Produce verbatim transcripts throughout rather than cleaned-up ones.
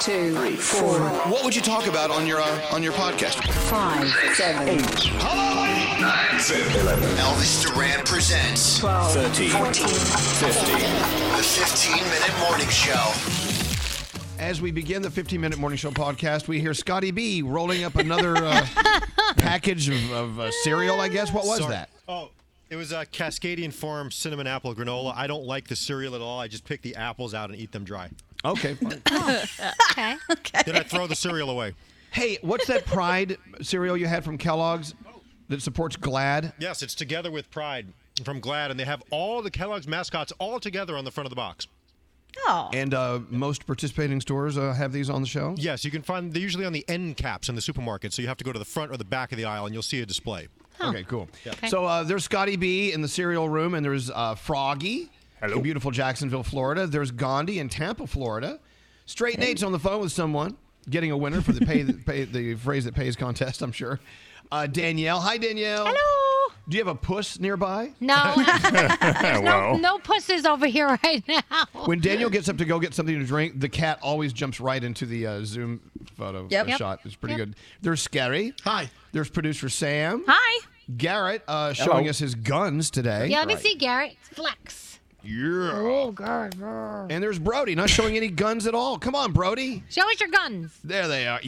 two, three, four. What would you talk about on your uh, on your podcast? Five, seven, eight. Hello, nine, seven, eleven. Elvis Duran presents twelve, thirteen, fourteen, fifteen. The fifteen-minute morning show. As we begin the fifteen-minute morning show podcast, we hear Scotty B rolling up another uh, package of, of uh, cereal. I guess what was Sorry. that? Oh. It was a Cascadian Farm cinnamon apple granola. I don't like the cereal at all. I just pick the apples out and eat them dry. Okay. Okay. Okay. Then I throw the cereal away. Hey, what's that Pride cereal you had from Kellogg's that supports GLAD? Yes, it's Together with Pride from GLAD, and they have all the Kellogg's mascots all together on the front of the box. Oh. And uh, most participating stores uh, have these on the shelves? Yes, you can find, they're usually on the end caps in the supermarket, so you have to go to the front or the back of the aisle, and you'll see a display. Huh. Okay, cool. Yeah. Okay. So uh, there's Scotty B in the cereal room, and there's uh, Froggy Hello. in beautiful Jacksonville, Florida. There's Gandhi in Tampa, Florida. Straight Nate's on the phone with someone, getting a winner for the pay, pay the phrase that pays contest, I'm sure. Uh, Danielle. Hi, Danielle. Hello. Do you have a puss nearby? No. There's no, Well. no pussies over here right now. When Daniel gets up to go get something to drink, the cat always jumps right into the uh, Zoom photo Yep. uh, Yep. shot. It's pretty Yep. good. There's Scary. Hi. There's producer Sam. Hi. Garrett uh, showing Hello. us his guns today. Yeah, let me see, Garrett. Flex. Yeah. Oh, God. brr. And there's Brody, not showing any guns at all. Come on, Brody. Show us your guns. There they are.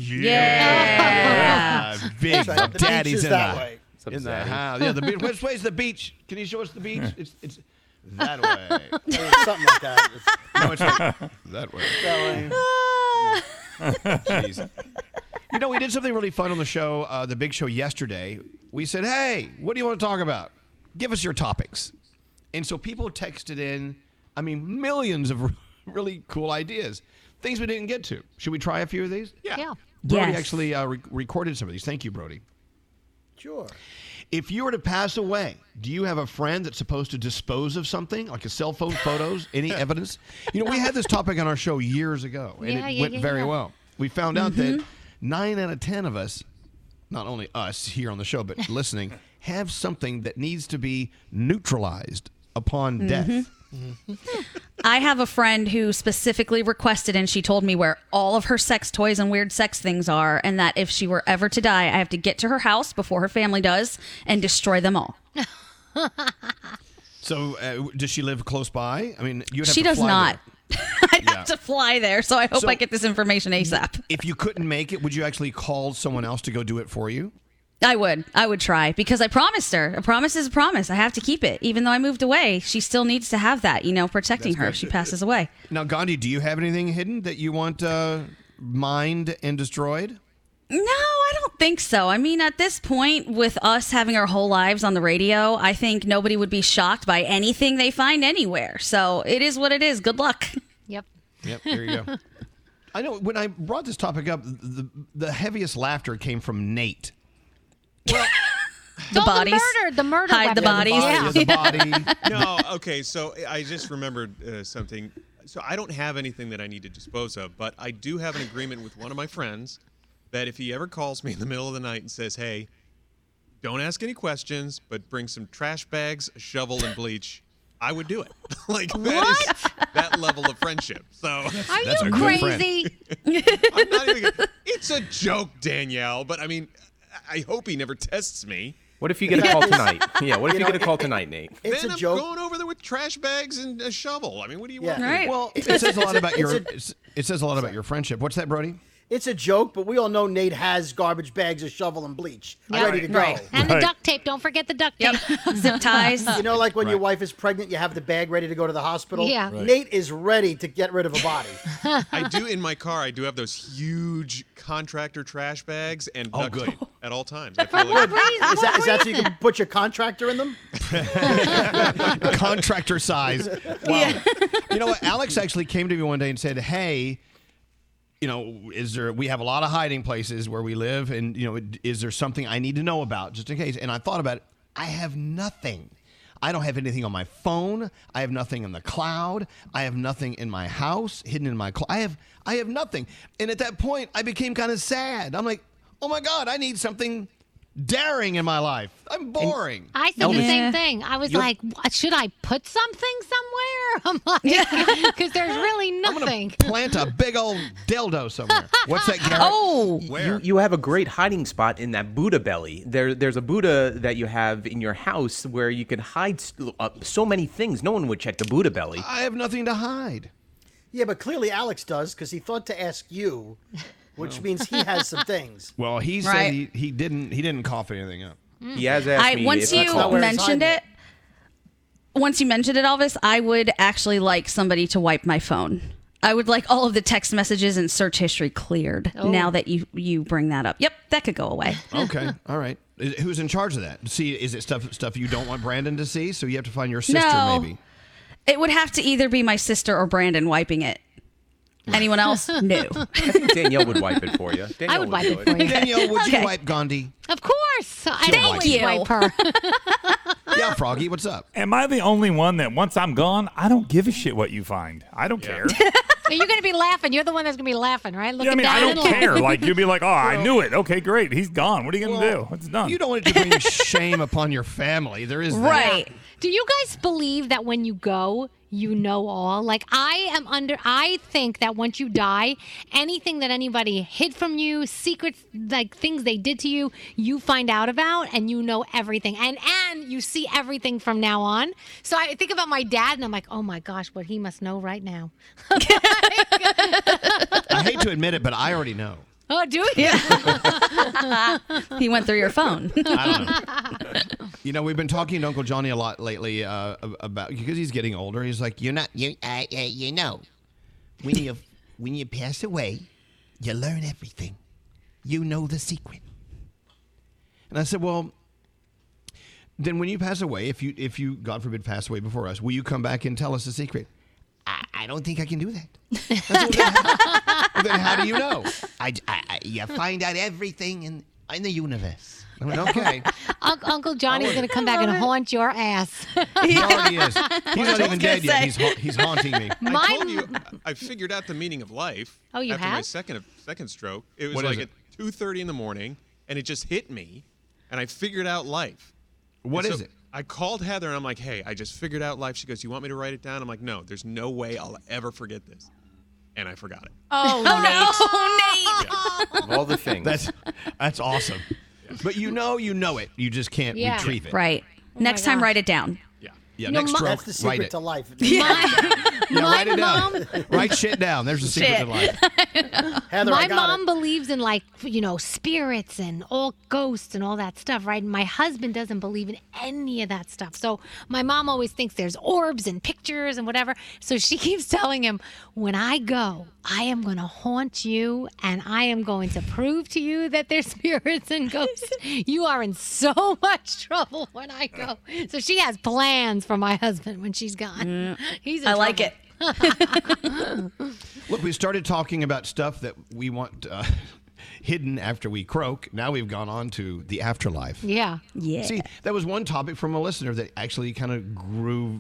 Yeah. Yeah. Big Right, the daddy's beach is in that the, way. in the house. Yeah, the beach. Which way's the beach? Can you show us the beach? It's it's that way. Something like that. No, it's not that way. That way. Jeez. You know, we did something really fun on the show, uh, the big show yesterday. We said, hey, what do you want to talk about? Give us your topics. And so people texted in, I mean, millions of really cool ideas, things we didn't get to. Should we try a few of these? Yeah. Brody Yes. actually uh, re- recorded some of these. Thank you, Brody. Sure. If you were to pass away, do you have a friend that's supposed to dispose of something, like a cell phone, photos, any evidence? You know, we had this topic on our show years ago, and Yeah, it yeah, went yeah, very yeah. well. We found out that nine out of ten of us, not only us here on the show, but listening, have something that needs to be neutralized upon death. I have a friend who specifically requested, and she told me where all of her sex toys and weird sex things are, and that if she were ever to die, I have to get to her house before her family does and destroy them all. So, uh, does she live close by? I mean, you'd have She to does fly not. there. I'd Yeah. have to fly there, so I hope So- I get this information ASAP. If you couldn't make it, would you actually call someone else to go do it for you? I would. I would try because I promised her. A promise is a promise. I have to keep it. Even though I moved away, she still needs to have that, you know, protecting her if she passes away. Now, Gandhi, do you have anything hidden that you want uh, mined and destroyed? No, I don't think so. I mean, at this point, with us having our whole lives on the radio, I think nobody would be shocked by anything they find anywhere. So it is what it is. Good luck. Yep. Yep, there you go. I know when I brought this topic up, the, the heaviest laughter came from Nate. The Oh, bodies. The murder. The murder. Hide the weapons. bodies. Yeah. The body. No, okay, so I just remembered uh, something. So I don't have anything that I need to dispose of, but I do have an agreement with one of my friends that if he ever calls me in the middle of the night and says, hey, don't ask any questions, but bring some trash bags, a shovel, and bleach, I would do it. Like, that is that level of friendship. So Are That's a you good friend. crazy? I'm not even gonna, it's a joke, Danielle, but I mean, I hope he never tests me. What if you get a call tonight? Yeah, what if you get a call tonight, Nate? It's then a I'm joke. going over there with trash bags and a shovel. I mean, what do you Yeah. want? me to Right. do? Well, it says a lot about your. It's It says a lot about your friendship. What's that, Brody? It's a joke, but we all know Nate has garbage bags, a shovel, and bleach Yeah. ready to go. Right. And the duct tape. Don't forget the duct tape. Zip ties. You know, like when your Right. wife is pregnant, you have the bag ready to go to the hospital. Yeah. Right. Nate is ready to get rid of a body. I do in my car. I do have those huge contractor trash bags and Oh, duct good. tape at all times. I feel What like reason? Is that, is that so you can put your contractor in them? Contractor size. Wow. You know what? Alex actually came to me one day and said, "Hey, you know, is there? We have a lot of hiding places where we live, and you know, is there something I need to know about just in case?" And I thought about it. I have nothing. I don't have anything on my phone. I have nothing in the cloud. I have nothing in my house, hidden in my closet. I have, I have nothing. And at that point, I became kind of sad. I'm like, oh my God, I need something daring in my life. I'm boring. I said the Elvis- same thing. I was You're- like, "What- should I put something somewhere? I'm like, because there's really nothing. Plant a big old dildo somewhere. What's that, Garrett? Oh, You, you have a great hiding spot in that Buddha belly. There, there's a Buddha that you have in your house where you can hide s- uh, so many things. No one would check the Buddha belly. I have nothing to hide. Yeah, but clearly Alex does because he thought to ask you, which means he has some things. Well, he said Right. he, he didn't he didn't cough anything up. He has asked I me once if I you not where he's mentioned hiding it. Once you mentioned it, Elvis, I would actually like somebody to wipe my phone. I would like all of the text messages and search history cleared. Oh. Now that you you bring that up, yep, that could go away. Okay, all right. Is- Who's in charge of that? See, is it stuff stuff you don't want Brandon to see? So you have to find your sister, No. maybe. It would have to either be my sister or Brandon wiping it. Anyone else? No. I think Danielle would wipe it for you. Danielle I would wipe do it for you. Danielle, would Okay. you wipe Gandhi? Of course. I She'll always wipe you. wipe her. Yeah, Froggy, what's up? Am I the only one that once I'm gone, I don't give a shit what you find? I don't care. You're going to be laughing. You're the one that's going to be laughing, right? Yeah, I Looking mean, I down don't and care. laughing. Like, you'll be like, oh, I knew it. Okay, great. He's gone. What are you going to do? It's done. You don't want it to bring shame upon your family. There is that. Right. Do you guys believe that when you go, you know all? Like, I am under, I think that once you die, anything that anybody hid from you, secrets, like things they did to you, you find out about and you know everything. And, and you see everything from now on. So I think about my dad and I'm like, oh my gosh, what he must know right now. I hate to admit it, but I already know. Oh, do you? He went through your phone. I don't know. You know, we've been talking to Uncle Johnny a lot lately uh, about because he's getting older. He's like, you're not, you, uh, uh, you know, when you when you pass away, you learn everything. You know the secret. And I said, well, then when you pass away, if you if you God forbid pass away before us, will you come back and tell us the secret? I, I don't think I can do that. I said, well, then, how, well, then how do you know? I, I, I, you find out everything in in the universe. I went, okay. Un- Uncle Johnny's going to come back and haunt your ass. He already is. He's not even dead yet. say. He's ha- he's haunting me. I My- told you, I I figured out the meaning of life. Oh, you after my have? second second stroke. It was What is like it? at two thirty in the morning, and it just hit me, and I figured out life. What And is so it? I called Heather, and I'm like, hey, I just figured out life. She goes, you want me to write it down? I'm like, no, there's no way I'll ever forget this. And I forgot it. Oh, Nate. Of all the things. That's that's awesome. But you know, you know it. You just can't Yeah. retrieve it. Right. Next time, gosh. write it down. Yeah. Yeah. No, next my- stroke, That's the write secret it. to life. Yeah, write it down. mom- Write shit down. There's the secret Shit. to life. Heather, I My got mom it. believes in like, you know, spirits and all ghosts and all that stuff, right? And my husband doesn't believe in any of that stuff. So my mom always thinks there's orbs and pictures and whatever. So she keeps telling him, when I go, I am going to haunt you and I am going to prove to you that there's spirits and ghosts. You are in so much trouble when I go. So she has plans for my husband when she's gone. He's in I like trouble. it. Look, we started talking about stuff that we want uh, hidden after we croak. Now we've gone on to the afterlife. Yeah. Yeah. See, that was one topic from a listener that actually kind of grew,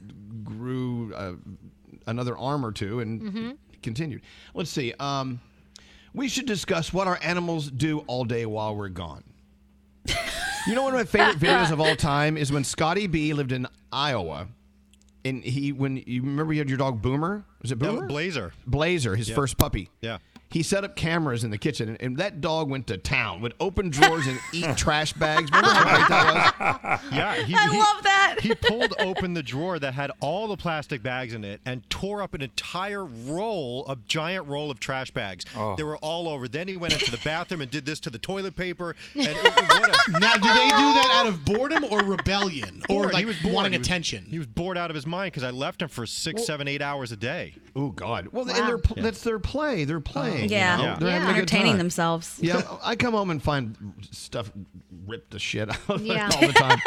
grew uh, another arm or two and Mm-hmm. continued. Let's see. Um, we should discuss what our animals do all day while we're gone. You know, one of my favorite videos of all time is when Scotty B lived in Iowa, and he when you remember you had your dog Boomer. Was it No, Boomer? Blazer. Blazer, his Yeah. first puppy. Yeah. He set up cameras in the kitchen, and, and that dog went to town, would open drawers and eat trash bags. Remember how great that was? Yeah, he, I he- love that. He pulled open the drawer that had all the plastic bags in it and tore up an entire roll, a giant roll of trash bags. Oh. They were all over. Then he went into the bathroom and did this to the toilet paper. And it, what a, Now, do they do that out of boredom or rebellion, or bored. like he was bored. wanting He was- attention? He was bored out of his mind because I left him for six, seven, eight hours a day. Oh God! Well, and they're pl- that's their play. They're playing. you Yeah. know? Yeah. They're having a good Entertaining time. themselves. Yeah, I come home and find stuff ripped to shit out of Yeah. it all the time.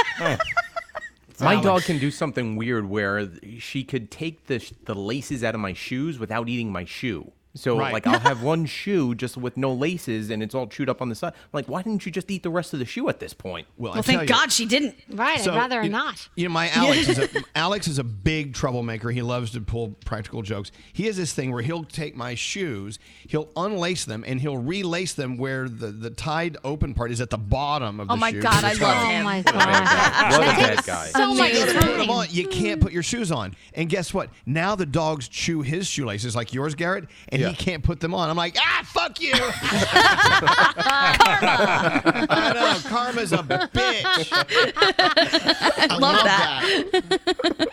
My dog can do something weird where she could take the the laces out of my shoes without eating my shoe. So, Right. like, I'll have one shoe just with no laces, and it's all chewed up on the side. I'm like, why didn't you just eat the rest of the shoe at this point? Well, Well, thank God she didn't. Right, So, I'd rather you, not. You know, my Alex is a Alex is a big troublemaker. He loves to pull practical jokes. He has this thing where he'll take my shoes, he'll unlace them, and he'll relace them where the, the tied open part is at the bottom of the Oh my shoe. God, I It's love like- him. Oh my What a god. bad, what a That bad takes guy. so much You gotta put them time. on. You can't put your shoes on. And guess what? Now the dogs chew his shoelaces like yours, Garrett, and Yeah. he can't put them on. I'm like, ah, fuck you. Karma. I know. Karma's a bitch. I love, that.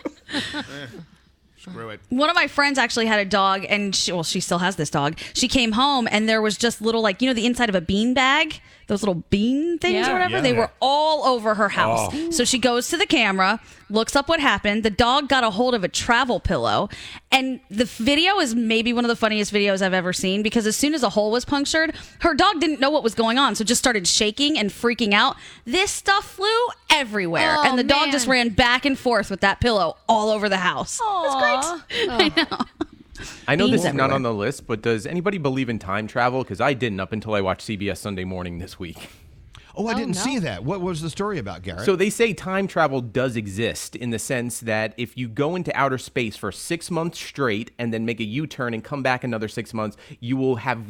Screw it. One of my friends actually had a dog, and she, well, she still has this dog. She came home, and there was just little, like, you know, the inside of a bean bag, those little bean things Yeah. or whatever. Yeah. They were all over her house. Oh. So she goes to the camera, looks up what happened. The dog got a hold of a travel pillow, and the video is maybe one of the funniest videos I've ever seen because as soon as a hole was punctured, her dog didn't know what was going on, so just started shaking and freaking out. This stuff flew everywhere, Oh, and the dog just man. ran back and forth with that pillow all over the house. It's great. I know. I know Beans this is not everywhere. on the list, but does anybody believe in time travel? Because I didn't up until I watched C B S Sunday Morning this week. Oh, I didn't no. see that. What was the story about, Garrett? So they say time travel does exist in the sense that if you go into outer space for six months straight and then make a U-turn and come back another six months, you will have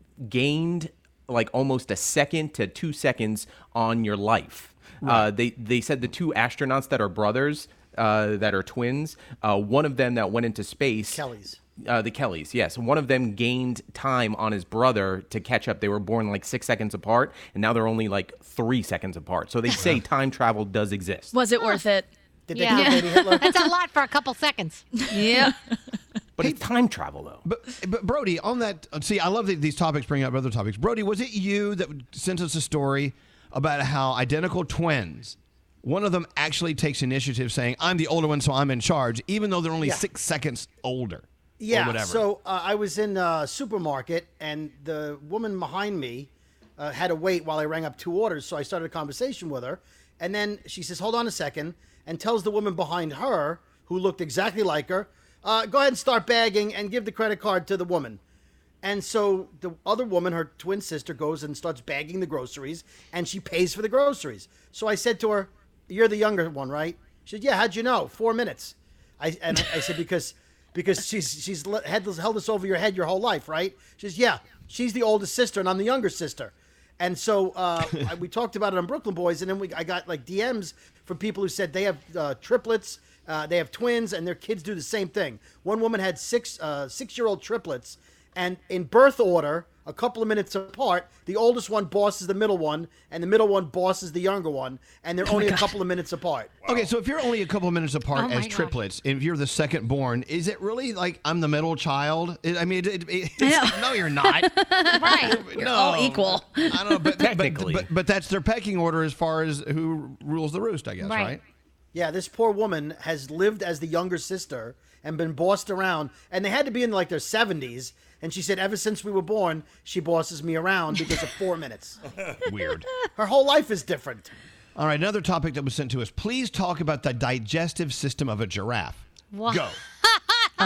gained like almost a second to two seconds on your life. Uh, they they said the two astronauts that are brothers, uh, that are twins, uh, one of them that went into space. Kellys. Uh, the Kellys, yes. One of them gained time on his brother to catch up. They were born like six seconds apart, and now they're only like three seconds apart. So they say time travel does exist. Was it worth it? Did they Yeah. kill Baby Hitler? That's a lot for a couple seconds. Yeah. But it's time travel, though. But, but Brody, on that, see, I love that these topics bring up other topics. Brody, was it you that sent us a story about how identical twins, one of them actually takes initiative saying, I'm the older one, so I'm in charge, even though they're only Yeah. six seconds older? Yeah. Or whatever. So uh, I was in a supermarket, and the woman behind me uh, had to wait while I rang up two orders. So I started a conversation with her, and then she says, "Hold on a second," and tells the woman behind her, who looked exactly like her, uh, "Go ahead and start bagging and give the credit card to the woman." And so the other woman, her twin sister, goes and starts bagging the groceries, and she pays for the groceries. So I said to her, "You're the younger one, right?" She said, "Yeah, how'd you know?" Four minutes. I and I said, because because she's she's le- had this, held this over your head your whole life, right? She says, "Yeah, she's the oldest sister, and I'm the younger sister." And so uh, I- we talked about it on Brooklyn Boys, and then we I got like D Ms from people who said they have uh, triplets, uh, they have twins, and their kids do the same thing. One woman had six uh, six-year-old triplets, and in birth order, a couple of minutes apart, the oldest one bosses the middle one, and the middle one bosses the younger one, and they're only a couple of minutes apart. Okay, so if you're only a couple of minutes apart Oh my as God. triplets, and if you're the second born, is it really like I'm the middle child? I mean, it, it, it's, Yeah. no, you're not. Right. no, all equal. I don't know, but, but- Technically. but, but that's their pecking order as far as who rules the roost, I guess, Right. right? Yeah, this poor woman has lived as the younger sister and been bossed around, and they had to be in like their seventies. And she said, ever since we were born, she bosses me around because of four minutes. Weird. Her whole life is different. All right, another topic that was sent to us. Please talk about the digestive system of a giraffe. What? Go. Uh,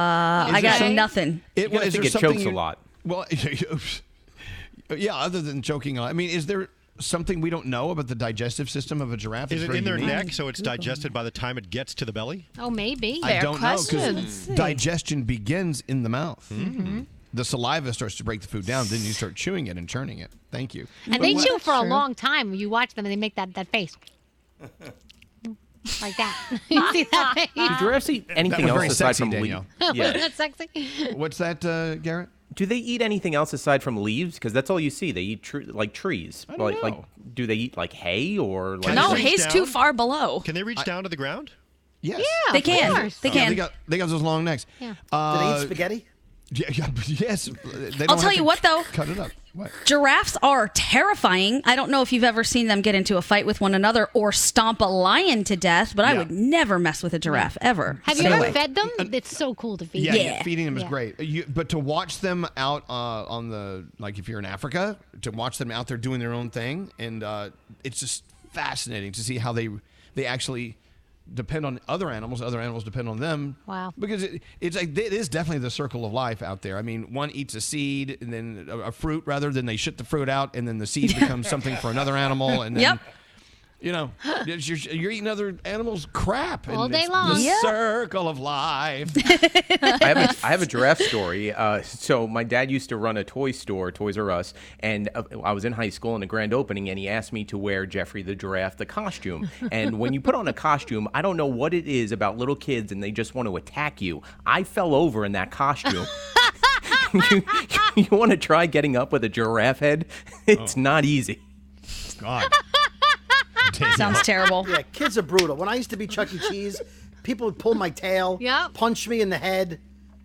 I got Okay. nothing. It, gotta is think there it something chokes a you- lot. Well, yeah, other than choking, I mean, is there something we don't know about the digestive system of a giraffe? Is It's it very in their unique? neck so it's digested by the time it gets to the belly? Oh, maybe. I don't know question. because digestion begins in the mouth. Mm-hmm. The saliva starts to break the food down, then you start chewing it and churning it. Thank you. And they chew for a True. long time. You watch them and they make that, that face. Like that. You see that face? Do giraffes eat anything was else very aside sexy, from Danielle. leaves? Wasn't Yeah. that sexy? What's that, uh, Garrett? Do they eat anything else aside from leaves? Because that's all you see. They eat tr- like trees. don't like, know. like, do they eat like hay or like? Can No, they reach hay's down? too far below. Can they reach down to the ground? Yes. Yeah, They of can. course. They Yeah, can. they got they got those long necks. Yeah. Do Uh, they eat spaghetti? yeah, yeah, yes. They don't I'll have tell to you what, though. Cut it up. What? Giraffes are terrifying. I don't know if you've ever seen them get into a fight with one another or stomp a lion to death, but I Yeah. would never mess with a giraffe ever. Have you Stay ever away. fed them? It's so cool to feed. Yeah, them. Yeah. feeding them is Yeah. great. You, but to watch them out uh, on the, like if you're in Africa, to watch them out there doing their own thing, and uh, it's just fascinating to see how they they actually depend on other animals, other animals depend on them. Wow. Because it, it's like it is definitely the circle of life out there. I mean, one eats a seed and then a, a fruit rather, then they shit the fruit out, and then the seed becomes something for another animal, and then. Yep. You know, you're, you're eating other animals' crap. All and day it's long. The Yep. circle of life. I have a, I have a giraffe story. Uh, so my dad used to run a toy store, Toys R Us, and uh, I was in high school in the grand opening, and he asked me to wear Jeffrey the giraffe, the costume. And when you put on a costume, I don't know what it is about little kids, and they just want to attack you. I fell over in that costume. you you want to try getting up with a giraffe head? It's oh. not easy. God. Sounds terrible. Yeah, kids are brutal. When I used to be Chuck E. Cheese, people would pull my tail, Yep. punch me in the head.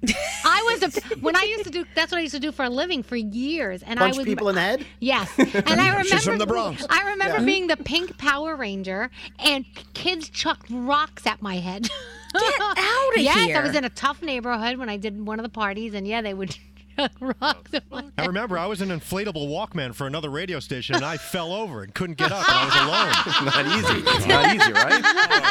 I was a, when I used to do that's what I used to do for a living for years, and Punch I was people in the head. Yes, and I remember She's from the Bronx. I remember Yeah. being the pink Power Ranger, and kids chucked rocks at my head. Get out of yes, here. I was in a tough neighborhood when I did one of the parties, and yeah, they would chuck rocks at my head. I remember I was an inflatable Walkman for another radio station, and I fell over and couldn't get up, and I was alone. It's not easy. It's not easy, right?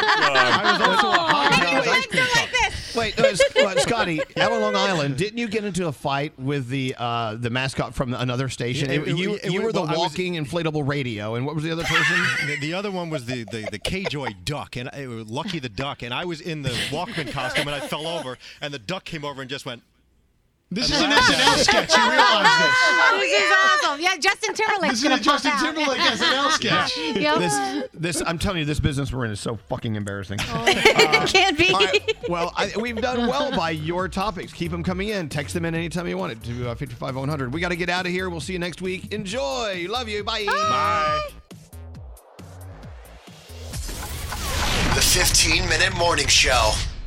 I was also a hot How do you dog ice cream answer cup. like this? Wait, uh, Sc- uh, Scotty, out on Long Island, didn't you get into a fight with the uh, the mascot from another station? Yeah, it- It- you it- it- you were the well, I was- walking inflatable radio, and what was the other person? The, the other one was the, the, the K-Joy duck, and I, Lucky the duck, and I was in the Walkman costume, and I fell over, and the duck came over and just went. This is an S N L sketch. You realize this? This is awesome. Yeah, Justin Timberlake's This is a gonna pop Justin out. Timberlake S N L sketch. Yep. This, this, I'm telling you, this business we're in is so fucking embarrassing. It can't be. All right, well, I, we've done well by your topics. Keep them coming in. Text them in anytime you want it to uh, fifty-five one hundred. We got to get out of here. We'll see you next week. Enjoy. Love you. Bye. Bye. The fifteen minute Morning Show.